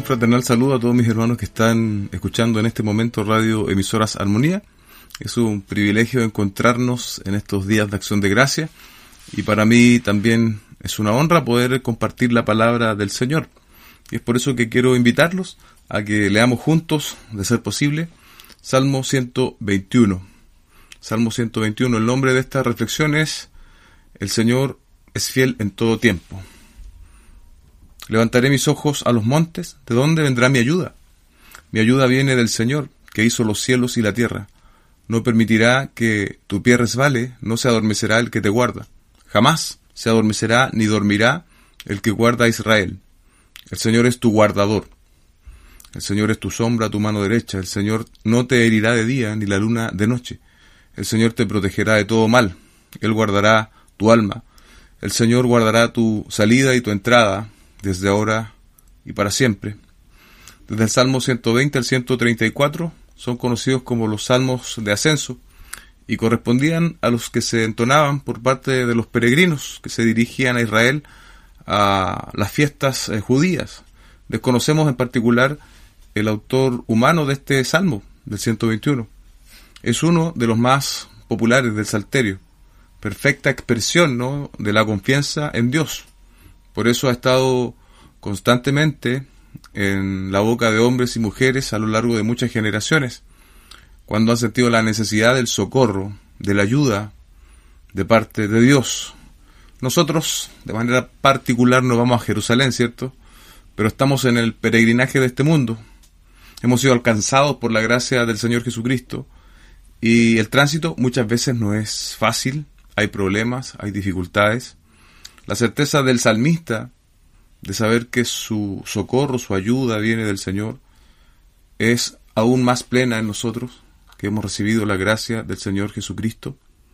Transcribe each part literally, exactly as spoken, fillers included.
fraternal saludo a todos mis hermanos que están escuchando en este momento Radio Emisoras Armonía. Es un privilegio encontrarnos en estos días de Acción de Gracia y para mí también es una honra poder compartir la palabra del Señor. Y es por eso que quiero invitarlos a que leamos juntos, de ser posible, Salmo ciento veintiuno. Salmo ciento veintiuno, el nombre de esta reflexión es El Señor es fiel en todo tiempo. Levantaré mis ojos a los montes, ¿de dónde vendrá mi ayuda? Mi ayuda viene del Señor, que hizo los cielos y la tierra. No permitirá que tu pie resbale, no se adormecerá el que te guarda. Jamás se adormecerá ni dormirá el que guarda a Israel. El Señor es tu guardador. El Señor es tu sombra, tu mano derecha. El Señor no te herirá de día, ni la luna de noche. El Señor te protegerá de todo mal. Él guardará tu alma. El Señor guardará tu salida y tu entrada, desde ahora y para siempre. Desde el Salmo ciento veinte al ciento treinta y cuatro son conocidos como los Salmos de Ascenso y correspondían a los que se entonaban por parte de los peregrinos que se dirigían a Israel a las fiestas eh, judías. Desconocemos en particular el autor humano de este Salmo, del ciento veintiuno. Es uno de los más populares del Salterio, perfecta expresión, ¿no?, de la confianza en Dios. Por eso ha estado constantemente en la boca de hombres y mujeres a lo largo de muchas generaciones, cuando han sentido la necesidad del socorro, de la ayuda de parte de Dios. Nosotros, de manera particular, no vamos a Jerusalén, ¿cierto? Pero estamos en el peregrinaje de este mundo. Hemos sido alcanzados por la gracia del Señor Jesucristo y el tránsito muchas veces no es fácil, hay problemas, hay dificultades. La certeza del salmista de saber que su socorro, su ayuda viene del Señor, es aún más plena en nosotros, que hemos recibido la gracia del Señor Jesucristo.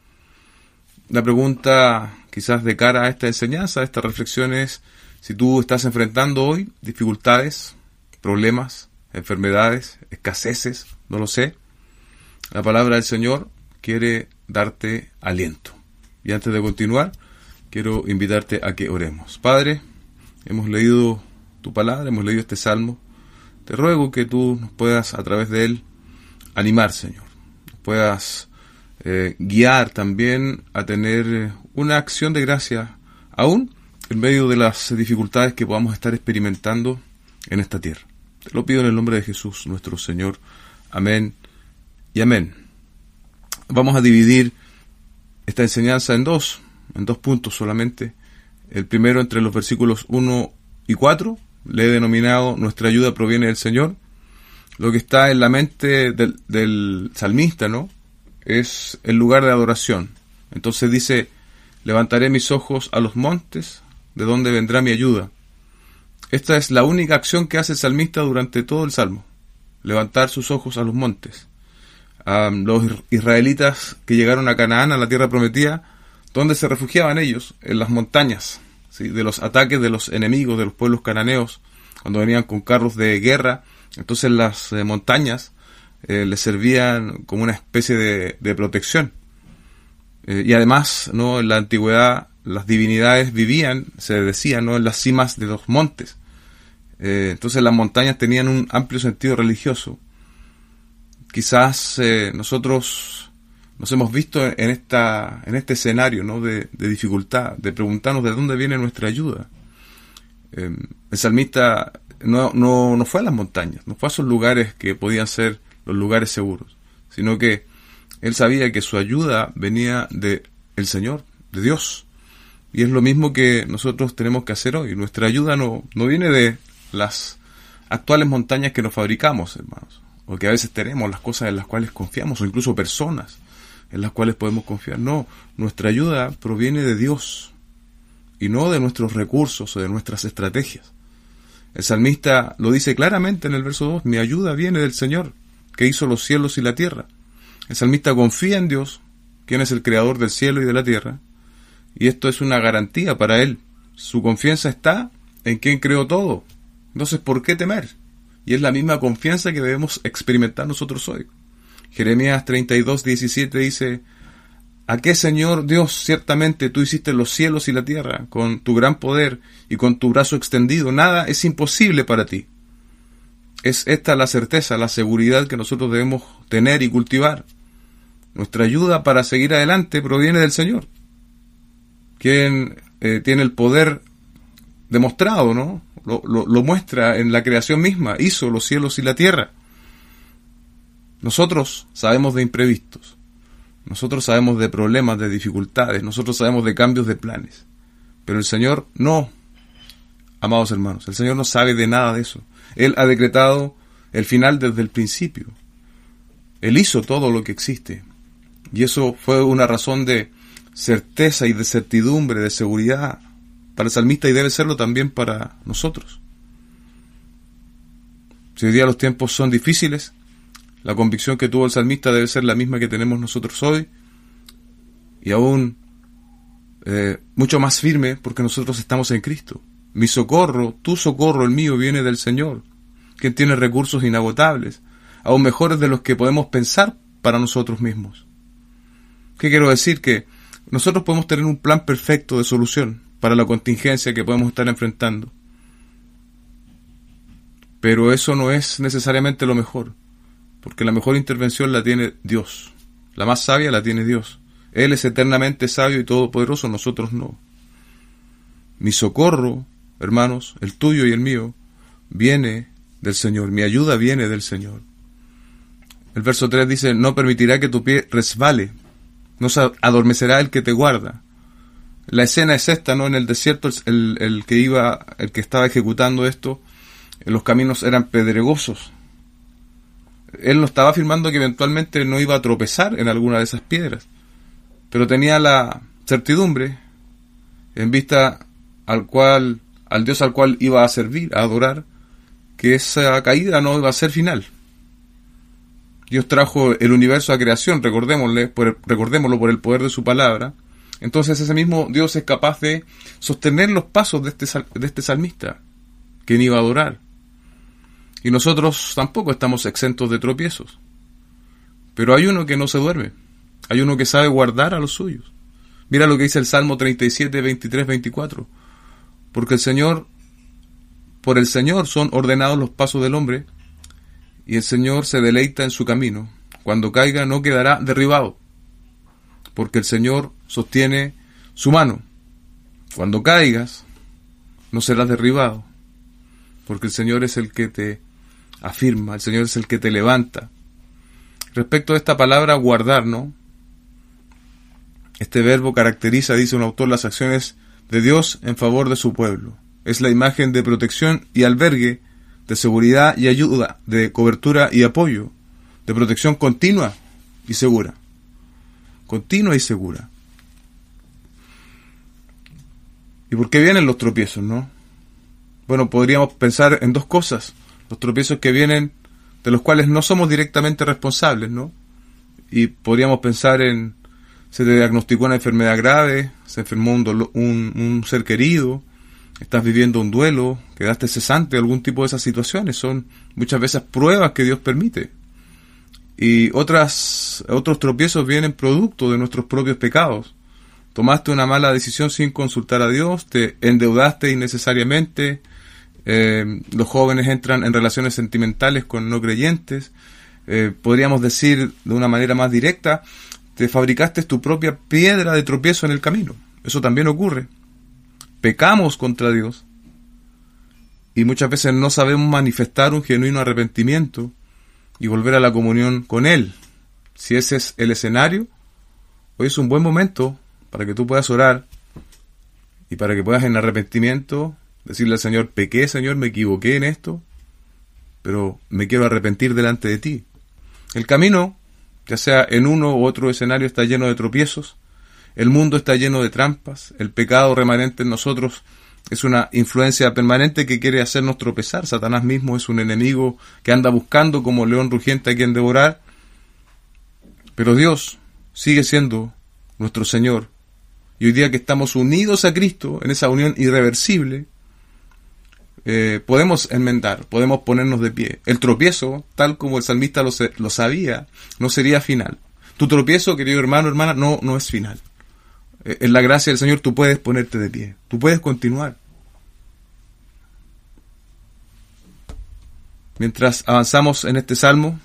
La pregunta quizás de cara a esta enseñanza, a esta reflexión es, si tú estás enfrentando hoy dificultades, problemas, enfermedades, escaseces, no lo sé, la palabra del Señor quiere darte aliento. Y antes de continuar, quiero invitarte a que oremos. Padre, hemos leído tu palabra, hemos leído este salmo. Te ruego que tú nos puedas a través de él animar, Señor. Nos puedas eh, guiar también a tener una acción de gracia, aún en medio de las dificultades que podamos estar experimentando en esta tierra. Te lo pido en el nombre de Jesús, nuestro Señor. Amén y amén. Vamos a dividir esta enseñanza en dos. en dos puntos solamente. El primero entre los versículos uno y cuatro, le he denominado Nuestra ayuda proviene del Señor. Lo que está en la mente del, del salmista, ¿no?, es el lugar de adoración. Entonces dice, levantaré mis ojos a los montes, ¿de dónde vendrá mi ayuda? Esta es la única acción que hace el salmista durante todo el salmo, levantar sus ojos a los montes. Um, los israelitas que llegaron a Canaán, a la tierra prometida, ¿dónde se refugiaban ellos? En las montañas, ¿sí?, de los ataques de los enemigos, de los pueblos cananeos, cuando venían con carros de guerra. Entonces las eh, montañas eh, les servían como una especie de, de protección. Eh, y además, ¿no?, en la antigüedad las divinidades vivían, se decía, ¿no?, en las cimas de los montes. Eh, entonces las montañas tenían un amplio sentido religioso. Quizás eh, nosotros nos hemos visto en esta en este escenario, ¿no?, de, de dificultad, de preguntarnos de dónde viene nuestra ayuda. Eh, el salmista no, no, no fue a las montañas, no fue a esos lugares que podían ser los lugares seguros, sino que él sabía que su ayuda venía de el Señor, de Dios. Y es lo mismo que nosotros tenemos que hacer hoy. Nuestra ayuda no, no viene de las actuales montañas que nos fabricamos, hermanos, o que a veces tenemos, las cosas en las cuales confiamos, o incluso personas en las cuales podemos confiar. No, nuestra ayuda proviene de Dios y no de nuestros recursos o de nuestras estrategias. El salmista lo dice claramente en el verso dos, mi ayuda viene del Señor, que hizo los cielos y la tierra. El salmista confía en Dios, quien es el creador del cielo y de la tierra, y esto es una garantía para él. Su confianza está en quien creó todo. Entonces, ¿por qué temer? Y es la misma confianza que debemos experimentar nosotros hoy. Jeremías treinta y dos, diecisiete dice, ¿a qué, Señor Dios? Ciertamente tú hiciste los cielos y la tierra, con tu gran poder y con tu brazo extendido. Nada es imposible para ti. Es esta la certeza, la seguridad que nosotros debemos tener y cultivar. Nuestra ayuda para seguir adelante proviene del Señor, quien eh, tiene el poder demostrado, ¿no? Lo, lo, lo muestra en la creación misma, hizo los cielos y la tierra. Nosotros sabemos de imprevistos, nosotros sabemos de problemas, de dificultades, nosotros sabemos de cambios de planes, pero el Señor no, amados hermanos, el Señor no sabe de nada de eso. Él ha decretado el final desde el principio. Él hizo todo lo que existe, y eso fue una razón de certeza y de certidumbre, de seguridad para el salmista, y debe serlo también para nosotros. Si hoy día los tiempos son difíciles, la convicción que tuvo el salmista debe ser la misma que tenemos nosotros hoy, y aún eh, mucho más firme, porque nosotros estamos en Cristo. Mi socorro, tu socorro, el mío, viene del Señor, quien tiene recursos inagotables, aún mejores de los que podemos pensar para nosotros mismos. ¿Qué quiero decir? Que nosotros podemos tener un plan perfecto de solución para la contingencia que podemos estar enfrentando, pero eso no es necesariamente lo mejor, porque la mejor intervención la tiene Dios, la más sabia la tiene Dios. Él es eternamente sabio y todopoderoso, nosotros no. Mi socorro, hermanos, el tuyo y el mío, viene del Señor, mi ayuda viene del Señor. El verso tres dice, no permitirá que tu pie resbale, no se adormecerá el que te guarda. La escena es esta, ¿no? En el desierto, el, el que iba, el que estaba ejecutando esto, los caminos eran pedregosos. Él no estaba afirmando que eventualmente no iba a tropezar en alguna de esas piedras, pero tenía la certidumbre, en vista al cual, al Dios al cual iba a servir, a adorar, que esa caída no iba a ser final. Dios trajo el universo a creación, recordémosle, por el, recordémoslo por el poder de su palabra. Entonces ese mismo Dios es capaz de sostener los pasos de este, de este salmista, quien iba a adorar. Y nosotros tampoco estamos exentos de tropiezos. Pero hay uno que no se duerme, hay uno que sabe guardar a los suyos. Mira lo que dice el Salmo treinta y siete, veintitrés, veinticuatro. Porque el Señor, por el Señor son ordenados los pasos del hombre, y el Señor se deleita en su camino. Cuando caiga no quedará derribado, porque el Señor sostiene su mano. Cuando caigas no serás derribado, porque el Señor es el que te afirma, el Señor es el que te levanta. Respecto a esta palabra guardar, ¿no? Este verbo caracteriza, dice un autor, las acciones de Dios en favor de su pueblo. Es la imagen de protección y albergue, de seguridad y ayuda, de cobertura y apoyo, de protección continua y segura. Continua y segura. ¿Y por qué vienen los tropiezos, no? Bueno, podríamos pensar en dos cosas. Los tropiezos que vienen, de los cuales no somos directamente responsables, ¿no? Y podríamos pensar en, se te diagnosticó una enfermedad grave, se enfermó un, dolo, un, un ser querido, estás viviendo un duelo, quedaste cesante, algún tipo de esas situaciones. Son muchas veces pruebas que Dios permite. Y otras, otros tropiezos vienen producto de nuestros propios pecados. Tomaste una mala decisión sin consultar a Dios, te endeudaste innecesariamente, eh, los jóvenes entran en relaciones sentimentales con no creyentes, eh, podríamos decir de una manera más directa, te fabricaste tu propia piedra de tropiezo en el camino. Eso también ocurre. Pecamos contra Dios y muchas veces no sabemos manifestar un genuino arrepentimiento y volver a la comunión con Él. Si ese es el escenario, hoy es un buen momento para que tú puedas orar y para que puedas en arrepentimiento decirle al Señor, pequé, Señor, me equivoqué en esto, pero me quiero arrepentir delante de ti. El camino, ya sea en uno u otro escenario, está lleno de tropiezos, el mundo está lleno de trampas, el pecado remanente en nosotros es una influencia permanente que quiere hacernos tropezar. Satanás mismo es un enemigo que anda buscando como león rugiente a quien devorar, pero Dios sigue siendo nuestro Señor. Y hoy día que estamos unidos a Cristo, en esa unión irreversible, eh, podemos enmendar, podemos ponernos de pie. El tropiezo, tal como el salmista lo, lo sabía, no sería final. Tu tropiezo, querido hermano, hermana, no, no es final. Eh, en la gracia del Señor tú puedes ponerte de pie, tú puedes continuar. Mientras avanzamos en este salmo,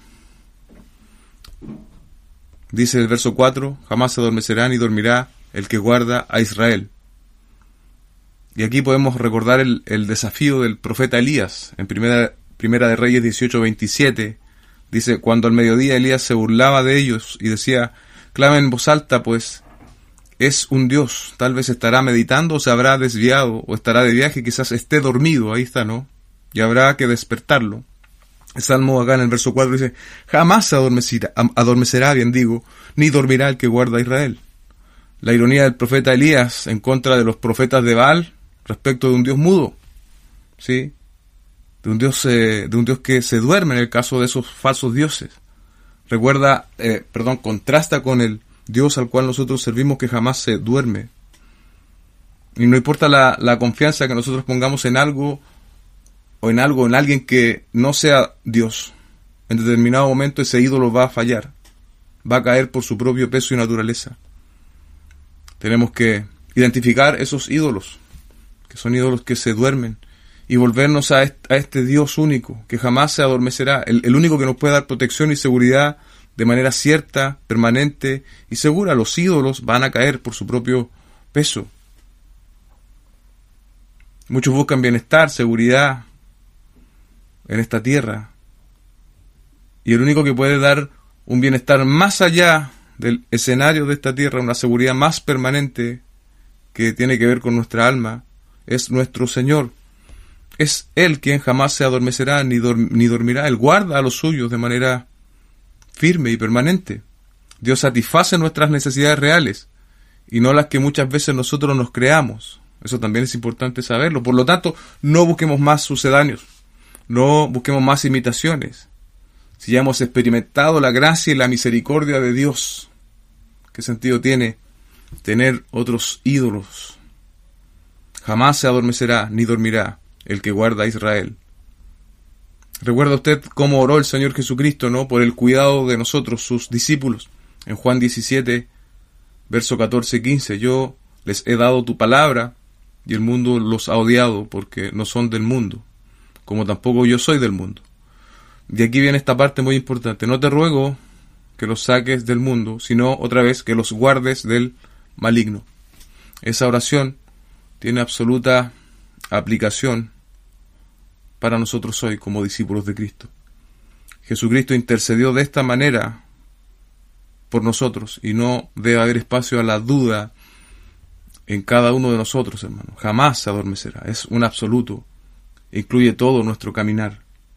dice el verso cuatro, jamás se adormecerá ni dormirá el que guarda a Israel. Y aquí podemos recordar el, el desafío del profeta Elías. En primera, primera de Reyes dieciocho veintisiete, dice, cuando al mediodía Elías se burlaba de ellos y decía, clamen en voz alta, pues es un Dios, tal vez estará meditando, o se habrá desviado, o estará de viaje, quizás esté dormido, ahí está, ¿no? Y habrá que despertarlo. El Salmo acá en el verso cuatro dice, jamás se adormecerá, adormecerá, bien digo, ni dormirá el que guarda a Israel. La ironía del profeta Elías en contra de los profetas de Baal respecto de un Dios mudo, ¿sí? De un Dios, eh, de un Dios que se duerme en el caso de esos falsos dioses. Recuerda, eh, perdón, contrasta con el Dios al cual nosotros servimos que jamás se duerme. Y no importa la, la confianza que nosotros pongamos en algo o en algo, en alguien que no sea Dios, en determinado momento ese ídolo va a fallar, va a caer por su propio peso y naturaleza. Tenemos que identificar esos ídolos, que son ídolos que se duermen, y volvernos a este, a este Dios único, que jamás se adormecerá, el, el único que nos puede dar protección y seguridad de manera cierta, permanente y segura. Los ídolos van a caer por su propio peso. Muchos buscan bienestar, seguridad en esta tierra, y el único que puede dar un bienestar más allá del escenario de esta tierra, una seguridad más permanente que tiene que ver con nuestra alma, es nuestro Señor. Es Él quien jamás se adormecerá ni, dorm- ni dormirá. Él guarda a los suyos de manera firme y permanente. Dios satisface nuestras necesidades reales y no las que muchas veces nosotros nos creamos. Eso también es importante saberlo. Por lo tanto, no busquemos más sucedáneos, no busquemos más imitaciones. Si ya hemos experimentado la gracia y la misericordia de Dios, ¿qué sentido tiene tener otros ídolos? Jamás se adormecerá ni dormirá el que guarda a Israel. ¿Recuerda usted cómo oró el Señor Jesucristo, no? Por el cuidado de nosotros, sus discípulos. En Juan diecisiete, verso catorce y quince, yo les he dado tu palabra y el mundo los ha odiado porque no son del mundo, como tampoco yo soy del mundo. Y aquí viene esta parte muy importante. No te ruego que los saques del mundo, sino otra vez que los guardes del maligno. Esa oración tiene absoluta aplicación para nosotros hoy como discípulos de Cristo. Jesucristo intercedió de esta manera por nosotros y no debe haber espacio a la duda en cada uno de nosotros, hermanos. Jamás se adormecerá. Es un absoluto. Incluye todo nuestro caminar.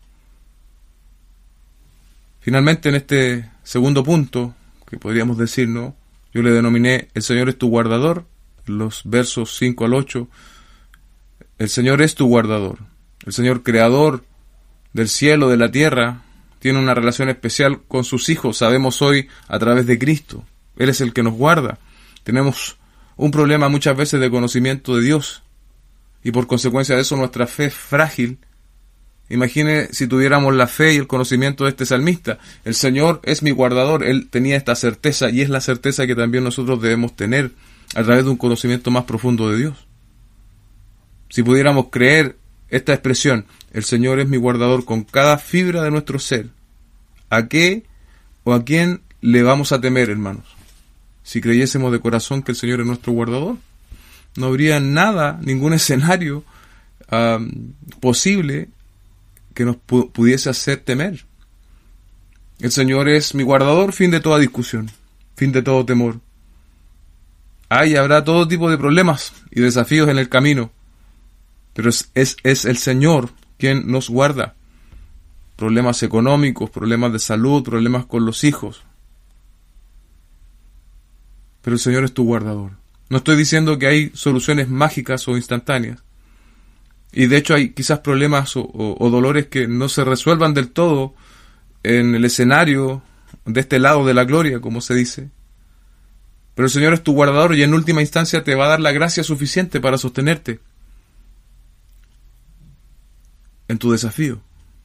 Finalmente, en este segundo punto, que podríamos decir, ¿no? Yo le denominé, el Señor es tu guardador, los versos cinco al ocho. El Señor es tu guardador. El Señor creador del cielo, de la tierra, tiene una relación especial con sus hijos. Sabemos hoy a través de Cristo. Él es el que nos guarda. Tenemos un problema muchas veces de conocimiento de Dios. Y por consecuencia de eso nuestra fe es frágil. Imagine si tuviéramos la fe y el conocimiento de este salmista. El Señor es mi guardador. Él tenía esta certeza y es la certeza que también nosotros debemos tener a través de un conocimiento más profundo de Dios. Si pudiéramos creer esta expresión, el Señor es mi guardador, con cada fibra de nuestro ser, ¿a qué o a quién le vamos a temer, hermanos? Si creyésemos de corazón que el Señor es nuestro guardador, no habría nada, ningún escenario uh, posible que nos pu- pudiese hacer temer. El Señor es mi guardador, fin de toda discusión, fin de todo temor. Hay, habrá todo tipo de problemas y desafíos en el camino, pero es, es, es el Señor quien nos guarda. Problemas económicos, problemas de salud, problemas con los hijos. Pero el Señor es tu guardador. No estoy diciendo que hay soluciones mágicas o instantáneas. Y de hecho hay quizás problemas o, o, o dolores que no se resuelvan del todo en el escenario de este lado de la gloria, como se dice. Pero el Señor es tu guardador y en última instancia te va a dar la gracia suficiente para sostenerte en tu desafío.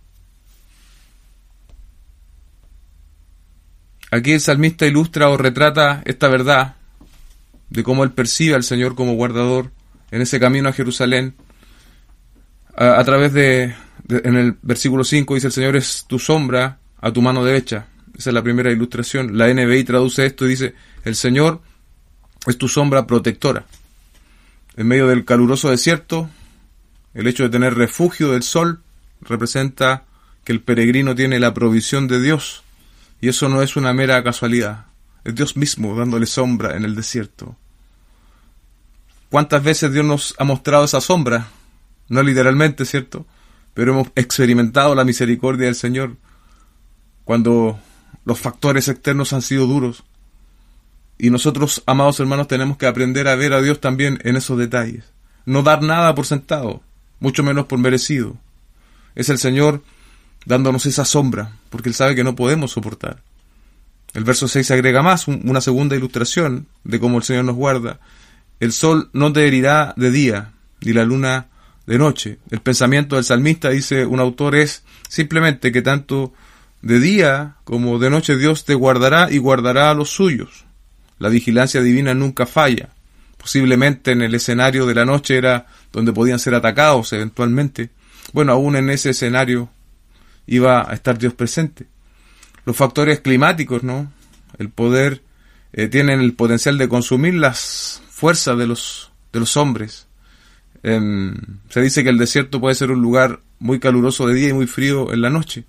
Aquí el salmista ilustra o retrata esta verdad de cómo él percibe al Señor como guardador en ese camino a Jerusalén a, a través de, En el versículo cinco dice: el Señor es tu sombra a tu mano derecha. Esa es la primera ilustración. La N B I traduce esto y dice: el Señor es tu sombra protectora. En medio del caluroso desierto, el hecho de tener refugio del sol representa que el peregrino tiene la provisión de Dios. Y eso no es una mera casualidad. Es Dios mismo dándole sombra en el desierto. ¿Cuántas veces Dios nos ha mostrado esa sombra? No literalmente, ¿cierto? Pero hemos experimentado la misericordia del Señor cuando los factores externos han sido duros. Y nosotros, amados hermanos, tenemos que aprender a ver a Dios también en esos detalles. No dar nada por sentado, mucho menos por merecido. Es el Señor dándonos esa sombra, porque Él sabe que no podemos soportar. El verso seis agrega más, un, una segunda ilustración de cómo el Señor nos guarda. El sol no te herirá de día, ni la luna de noche. El pensamiento del salmista, dice un autor, es simplemente que tanto de día como de noche Dios te guardará y guardará a los suyos. La vigilancia divina nunca falla. Posiblemente en el escenario de la noche era donde podían ser atacados eventualmente. Bueno, aún en ese escenario iba a estar Dios presente. Los factores climáticos, ¿no? El poder, eh, tienen el potencial de consumir las fuerzas de los, de los hombres. Eh, se dice que el desierto puede ser un lugar muy caluroso de día y muy frío en la noche.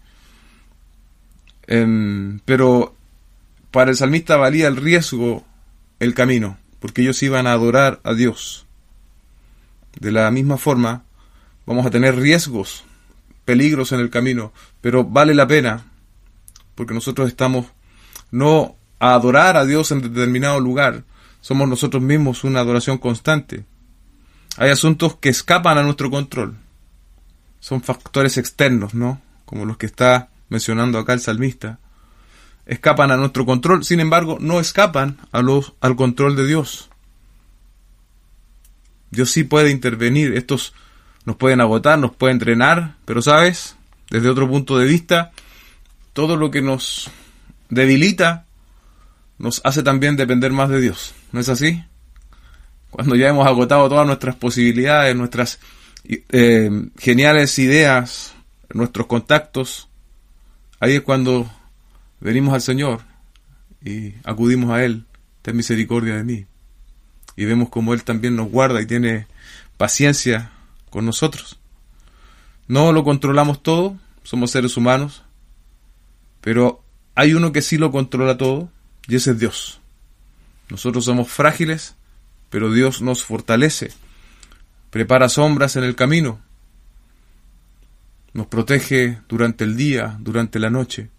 Eh, pero para el salmista valía el riesgo el camino, porque ellos iban a adorar a Dios. De la misma forma, vamos a tener riesgos, peligros en el camino, pero vale la pena, porque nosotros estamos no a adorar a Dios en determinado lugar, somos nosotros mismos una adoración constante. Hay asuntos que escapan a nuestro control, son factores externos, ¿no? Como los que está mencionando acá el salmista. Escapan a nuestro control, sin embargo, no escapan a los, al control de Dios. Dios sí puede intervenir. Estos nos pueden agotar, nos pueden drenar, pero ¿sabes? Desde otro punto de vista, todo lo que nos debilita nos hace también depender más de Dios. ¿No es así? Cuando ya hemos agotado todas nuestras posibilidades, nuestras eh, geniales ideas, nuestros contactos, ahí es cuando venimos al Señor y acudimos a Él. Ten misericordia de mí. Y vemos como Él también nos guarda y tiene paciencia con nosotros. No lo controlamos todo, somos seres humanos, pero hay uno que sí lo controla todo, y ese es Dios. Nosotros somos frágiles, pero Dios nos fortalece, prepara sombras en el camino, nos protege durante el día, durante la noche.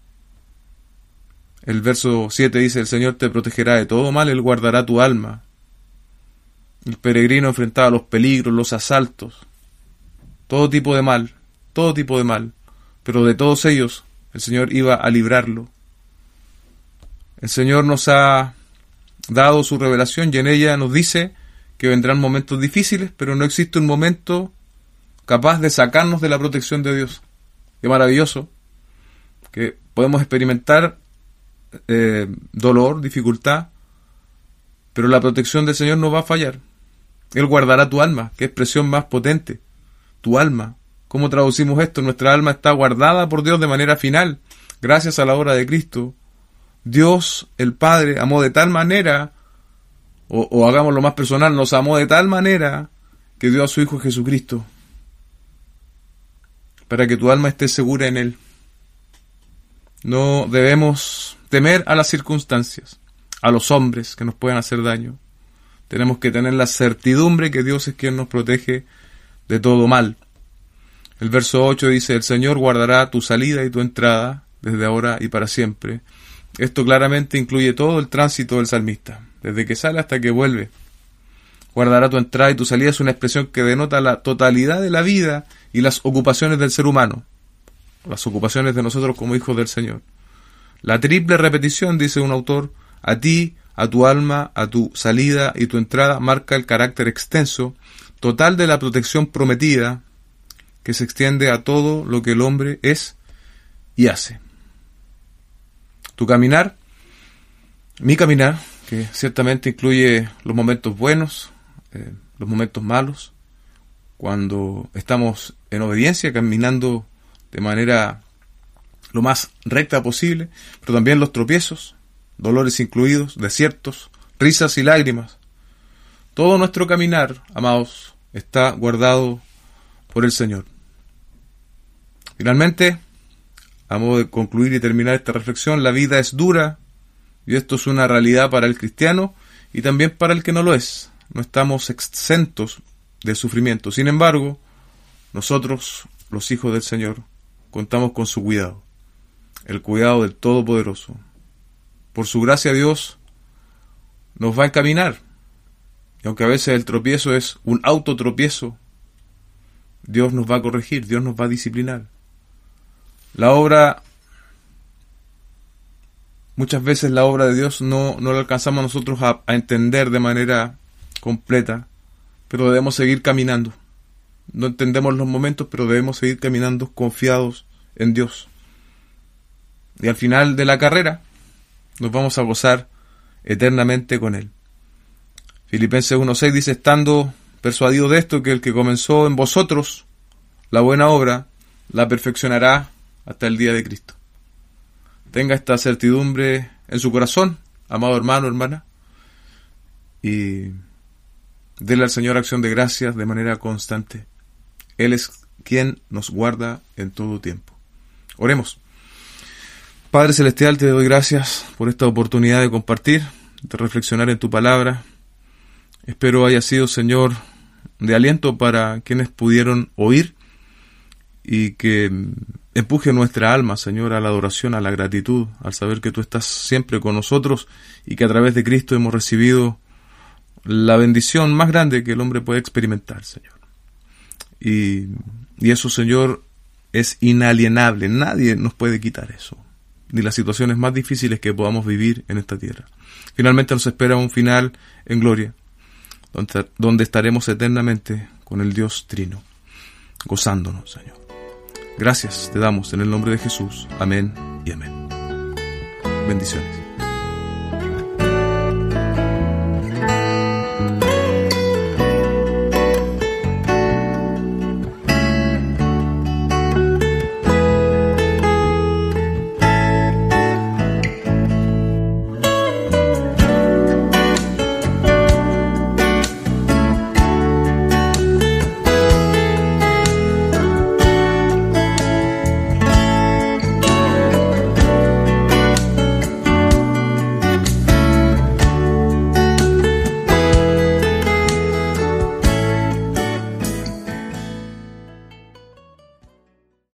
El verso siete dice: el Señor te protegerá de todo mal, Él guardará tu alma. El peregrino enfrentaba los peligros, los asaltos, todo tipo de mal, todo tipo de mal, pero de todos ellos el Señor iba a librarlo. El Señor nos ha dado su revelación y en ella nos dice que vendrán momentos difíciles, pero no existe un momento capaz de sacarnos de la protección de Dios. Qué maravilloso que podemos experimentar eh, dolor, dificultad, pero la protección del Señor no va a fallar. Él guardará tu alma. Qué expresión más potente. Tu alma. ¿Cómo traducimos esto? Nuestra alma está guardada por Dios de manera final, gracias a la obra de Cristo. Dios, el Padre, amó de tal manera, o, o hagámoslo más personal, nos amó de tal manera que dio a su Hijo Jesucristo, para que tu alma esté segura en Él. No debemos temer a las circunstancias, a los hombres que nos puedan hacer daño. Tenemos que tener la certidumbre que Dios es quien nos protege de todo mal. El verso ocho dice: el Señor guardará tu salida y tu entrada desde ahora y para siempre. Esto claramente incluye todo el tránsito del salmista, desde que sale hasta que vuelve. Guardará tu entrada y tu salida es una expresión que denota la totalidad de la vida y las ocupaciones del ser humano, las ocupaciones de nosotros como hijos del Señor. La triple repetición, dice un autor, a ti, a tu alma, a tu salida y tu entrada, marca el carácter extenso, total de la protección prometida, que se extiende a todo lo que el hombre es y hace. Tu caminar, mi caminar, que ciertamente incluye los momentos buenos, eh, los momentos malos, cuando estamos en obediencia, caminando de manera lo más recta posible, pero también los tropiezos, dolores incluidos, desiertos, risas y lágrimas. Todo nuestro caminar, amados, está guardado por el Señor. Finalmente, a modo de concluir y terminar esta reflexión, la vida es dura, y esto es una realidad para el cristiano y también para el que no lo es. No estamos exentos de sufrimiento. Sin embargo, nosotros, los hijos del Señor, contamos con su cuidado, el cuidado del Todopoderoso. Por su gracia, Dios nos va a encaminar. Y aunque a veces el tropiezo es un autotropiezo, Dios nos va a corregir, Dios nos va a disciplinar. La obra, muchas veces la obra de Dios no, no la alcanzamos nosotros a, a entender de manera completa, pero debemos seguir caminando. No entendemos los momentos, pero debemos seguir caminando confiados en Dios. Y al final de la carrera nos vamos a gozar eternamente con Él. Filipenses uno seis dice: estando persuadido de esto, que el que comenzó en vosotros la buena obra, la perfeccionará hasta el día de Cristo. Tenga esta certidumbre en su corazón, amado hermano, hermana, y dele al Señor acción de gracias de manera constante. Él es quien nos guarda en todo tiempo. Oremos. Padre Celestial, te doy gracias por esta oportunidad de compartir, de reflexionar en tu palabra. Espero haya sido, Señor, de aliento para quienes pudieron oír y que empuje nuestra alma, Señor, a la adoración, a la gratitud, al saber que tú estás siempre con nosotros y que a través de Cristo hemos recibido la bendición más grande que el hombre puede experimentar, Señor. Y, y eso, Señor, es inalienable. Nadie nos puede quitar eso, ni las situaciones más difíciles que podamos vivir en esta tierra. Finalmente nos espera un final en gloria, donde, donde estaremos eternamente con el Dios Trino, gozándonos, Señor. Gracias te damos en el nombre de Jesús. Amén y amén. Bendiciones.